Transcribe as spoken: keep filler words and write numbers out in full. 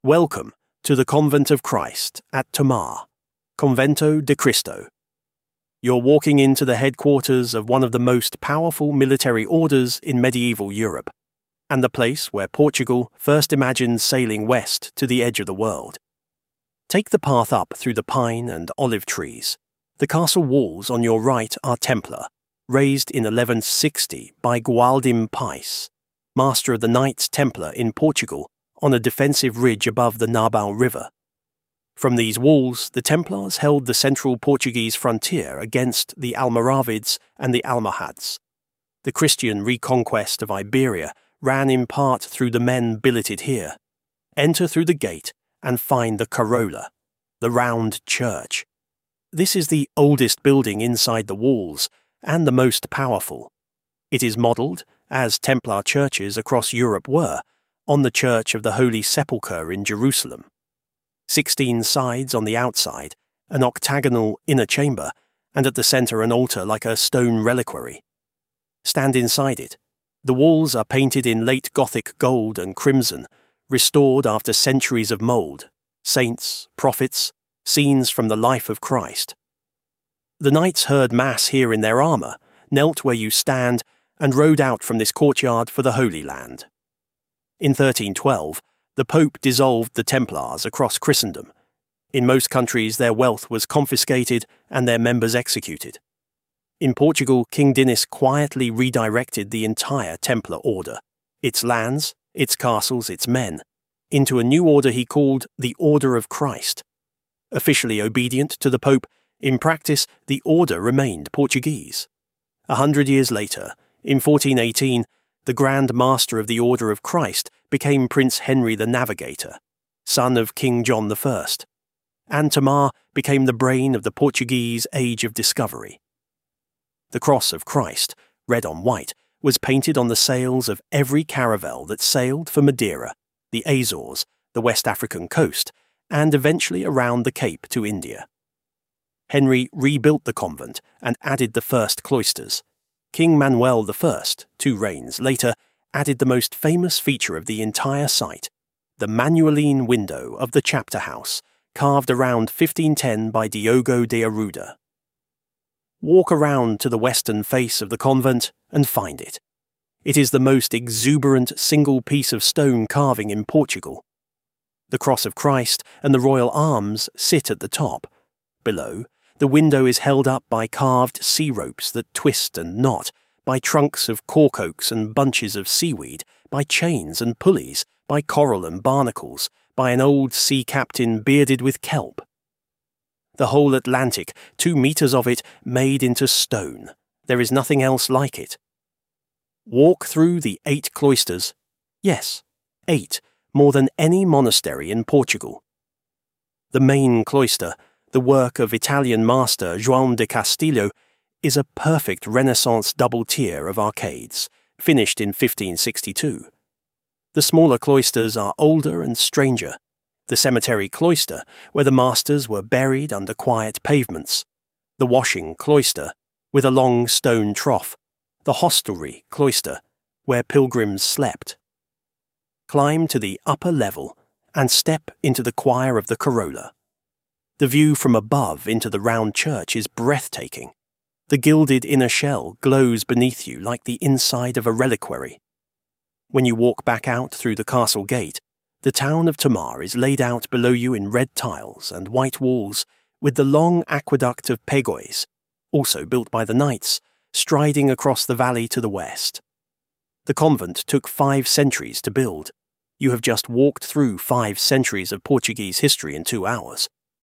Welcome to the Convent of Christ at Tomar, Convento de Cristo. You're walking into the headquarters of one of the most powerful military orders in medieval Europe, and the place where Portugal first imagined sailing west to the edge of the world. Take the path up through the pine and olive trees. The castle walls on your right are Templar, raised in eleven sixty by Gualdim Pais, master of the Knights Templar in Portugal, on a defensive ridge above the Narbao River. From these walls, the Templars held the central Portuguese frontier against the Almoravids and the Almohads. The Christian reconquest of Iberia ran in part through the men billeted here. Enter through the gate and find the Corolla, the round church. This is the oldest building inside the walls and the most powerful. It is modelled, as Templar churches across Europe were, on the Church of the Holy Sepulchre in Jerusalem. Sixteen sides on the outside, an octagonal inner chamber, and at the centre an altar like a stone reliquary. Stand inside it. The walls are painted in late Gothic gold and crimson, restored after centuries of mould, saints, prophets, scenes from the life of Christ. The knights heard Mass here in their armour, knelt where you stand, and rode out from this courtyard for the Holy Land. In thirteen twelve, the Pope dissolved the Templars across Christendom. In most countries their wealth was confiscated and their members executed. In Portugal, King Dinis quietly redirected the entire Templar order, its lands, its castles, its men, into a new order he called the Order of Christ. Officially obedient to the Pope, in practice the order remained Portuguese. A hundred years later, in fourteen eighteen, the Grand Master of the Order of Christ became Prince Henry the Navigator, son of King John the First, and Tomar became the brain of the Portuguese Age of Discovery. The Cross of Christ, red on white, was painted on the sails of every caravel that sailed for Madeira, the Azores, the West African coast, and eventually around the Cape to India. Henry rebuilt the convent and added the first cloisters. King Manuel the First, two reigns later, added the most famous feature of the entire site, the Manueline window of the chapter house, carved around fifteen ten by Diogo de Arruda. Walk around to the western face of the convent and find it. It is the most exuberant single piece of stone carving in Portugal. The Cross of Christ and the royal arms sit at the top. Below, the window is held up by carved sea ropes that twist and knot, by trunks of cork oaks and bunches of seaweed, by chains and pulleys, by coral and barnacles, by an old sea captain bearded with kelp. The whole Atlantic, two metres of it, made into stone. There is nothing else like it. Walk through the eight cloisters. Yes, eight, more than any monastery in Portugal. The main cloister, the work of Italian master João de Castilho, is a perfect Renaissance double tier of arcades, finished in fifteen sixty-two. The smaller cloisters are older and stranger. The cemetery cloister, where the masters were buried under quiet pavements. The washing cloister, with a long stone trough. The hostelry cloister, where pilgrims slept. Climb to the upper level and step into the choir of the Corolla. The view from above into the round church is breathtaking. The gilded inner shell glows beneath you like the inside of a reliquary. When you walk back out through the castle gate, the town of Tomar is laid out below you in red tiles and white walls, with the long aqueduct of Pegóis, also built by the knights, striding across the valley to the west. The convent took five centuries to build. You have just walked through five centuries of Portuguese history in two hours.